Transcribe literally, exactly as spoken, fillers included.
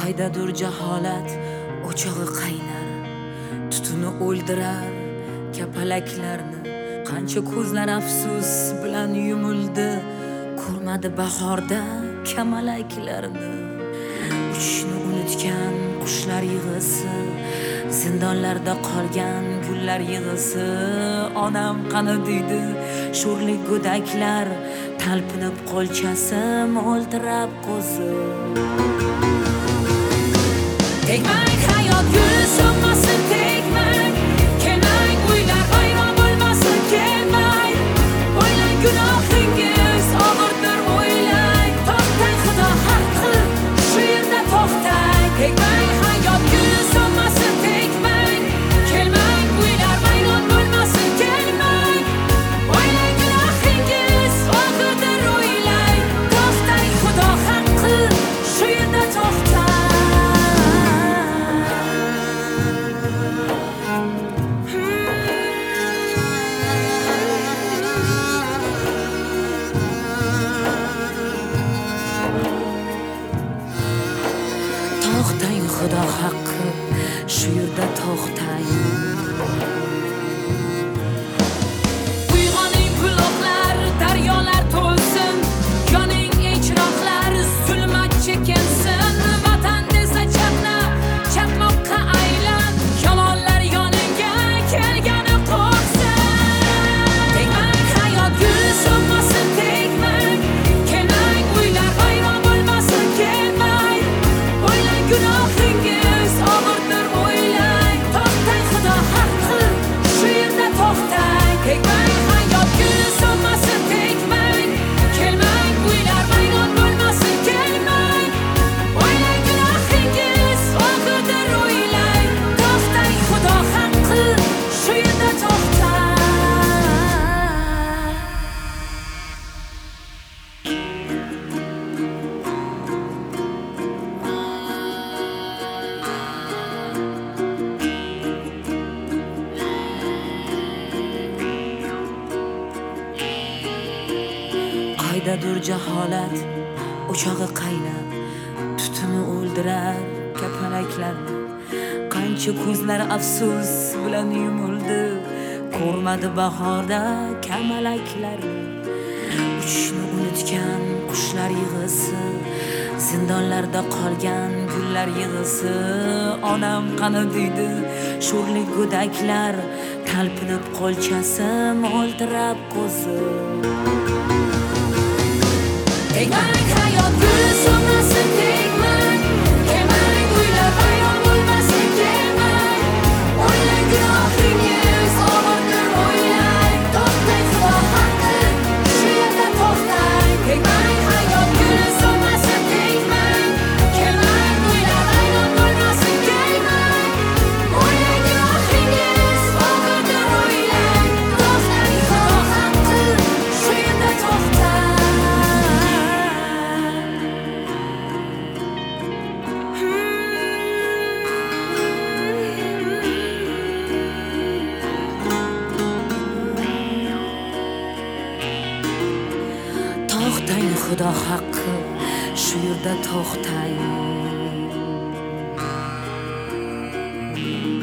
Qaydadir jaholat o'chog'i qaynar, tutuni o'ldirar kapalaklarni. Qancha ko'zlar afsus bilan yumildi, ko'rmadi bahorda kamalaklarni. Uchishni unutgan qushlar yig'isi, zindonlarda qolgan gullar yig'isi. Onam qani deydi sho'rlik go'daklar, talpinib qo'lchasi mo'ltirab ko'zi. Tegmang hayot guli so'nmasin, tegmang kelmang uylar vayron bo'lmasin, kelmang o'ylang gunohingiz og'irdir, o'ylang to'xtang xudo haqqi shu yerda to'xtang. Tegmang hayot guli so'nmasin, tegmang kelmang uylar vayron bo'lmasin, kelmang o'ylang gunohingiz og'irdir, o'ylang to'xtang xudo haqqi shu yerda to'xtang. To'xtang xudo haqqi shu yerda to'xtang. Uyg'oning buloqlar, daryolar to'lsin, yoning ey chiroqlar, zulmat chekinsin. Vatan desa chaqna, chaqmoqqa aylan, yolg'onlar yoningga kelgani qo'rqsin. Tegmang hayot guli so'nmasin, tegmang kelmang uylar vayron bo'lmasin, kelmang o'ylang gunohingiz og'irdir, o'ylang to'xtang xudo haqqi shu yerda to'xtang. Tegmang hayot guli so'nmasin, tegmang kelmang uylar vayron bo'lmasin, kelmang o'ylang gunohingiz og'irdir, o'ylang to'xtang xudo haqqi shu yerda to'xtang. Qaydadir jaholat o'chog'i qaynab, tutuni o'ldirar kapalaklarni. Qancha ko'zlar afsus bilan yumildi, ko'rmadi bahorda kamalaklarni. Uchishni unutgan qushlar yig'isi, zindonlarda qolgan gullar yig'isi. Onam qani deydi sho'rlik go'daklar, talpinib qo'lchasi mo'ltirab ko'zi. Tegmang hayot guli so'nmasin, tegmang kelmang uylar vayron bo'lmasin, kelmang o'ylang gunohingiz og'irdir, o'ylang to'xtang xudo haqqi shu yerda to'xtang. Tegmang hayot guli so'nmasin, tegmang kelmang uylar vayron bo'lmasin, kelmang o'ylang gunohingiz og'irdir, o'ylang to'xtang xudo haqqi shu yerda to'xtang. To'xtang xudo haqqi shu yerda to'xtang.